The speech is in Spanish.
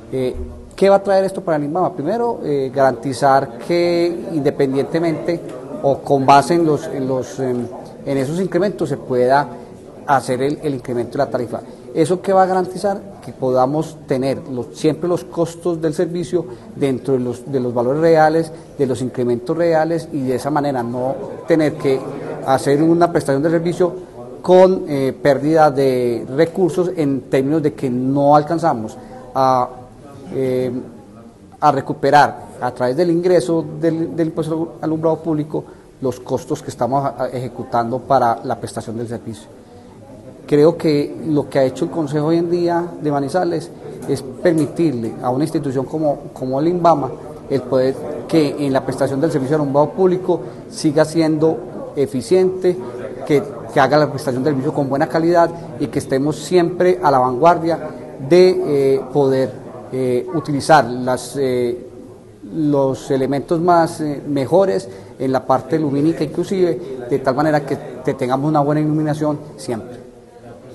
¿Qué va a traer esto para el INVAMA? Primero, garantizar que independientemente o con base en esos incrementos se pueda hacer el incremento de la tarifa. ¿Eso qué va a garantizar? Que podamos tener siempre los costos del servicio dentro de los valores reales, de los incrementos reales, y de esa manera no tener que hacer una prestación de servicio con pérdida de recursos en términos de que no alcanzamos a recuperar a través del ingreso del impuesto al alumbrado público los costos que estamos ejecutando para la prestación del servicio. Creo que lo que ha hecho el Consejo hoy en día de Manizales es permitirle a una institución como el INVAMA el poder que en la prestación del servicio de alumbrado público siga siendo eficiente, que haga la prestación del servicio con buena calidad y que estemos siempre a la vanguardia de poder utilizar los elementos más mejores en la parte lumínica inclusive, de tal manera que tengamos una buena iluminación siempre.